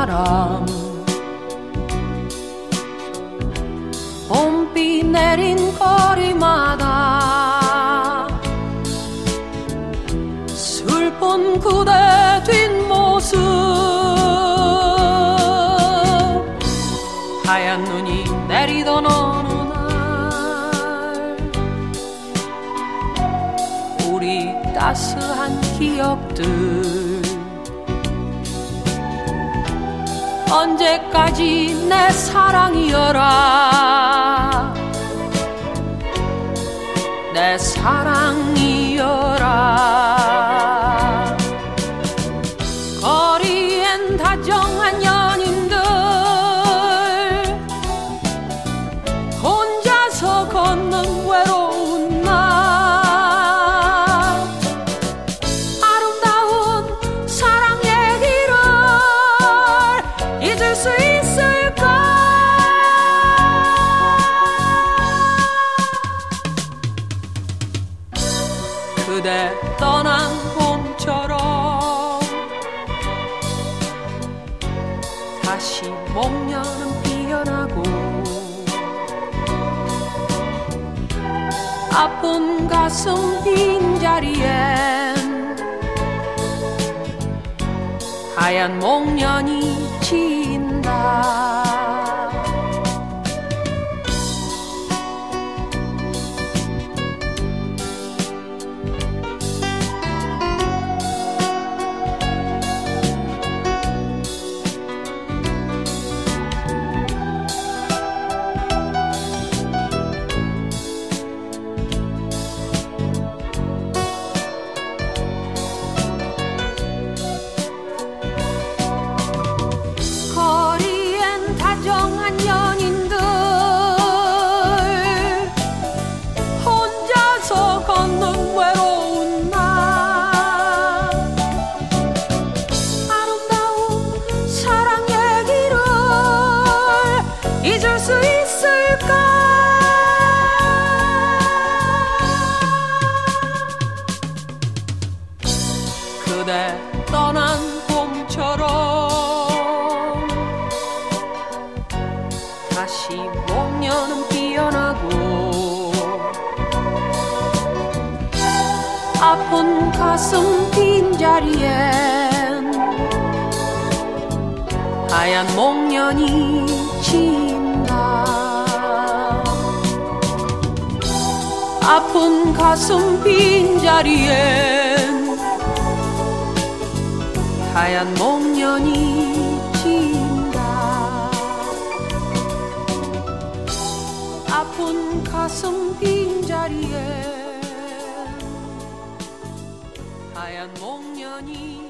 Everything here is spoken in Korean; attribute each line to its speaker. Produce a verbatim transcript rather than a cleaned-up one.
Speaker 1: 바람 봄비 내린 거리마다 슬픈 그대 뒷모습 하얀 눈이 내리던 어느 날 우리 따스한 기억들 언제까지 내 사랑이여라 내 사랑이여라 거리엔 다정한 연인들 혼자서 걷는 외로운 날 아름다운 사랑 얘기를 잊을 수 있을까 그대 떠난 봄처럼 다시 목련은 피어나고 아픈 가슴 빈자리엔 하얀 목련이 진다 거리엔 다정한 연인들 혼자서 걷는 외로운 날 아름다운 사랑 얘기를 잊을 수 있을까 그대 떠난 봄처럼 다시 목련은 피어나고 아픈 가슴 빈자리엔 하얀 목련이 진다 아픈 가슴 빈자리엔 하얀 목련이 진다 아픈 가슴 빈자리에 하얀 목련이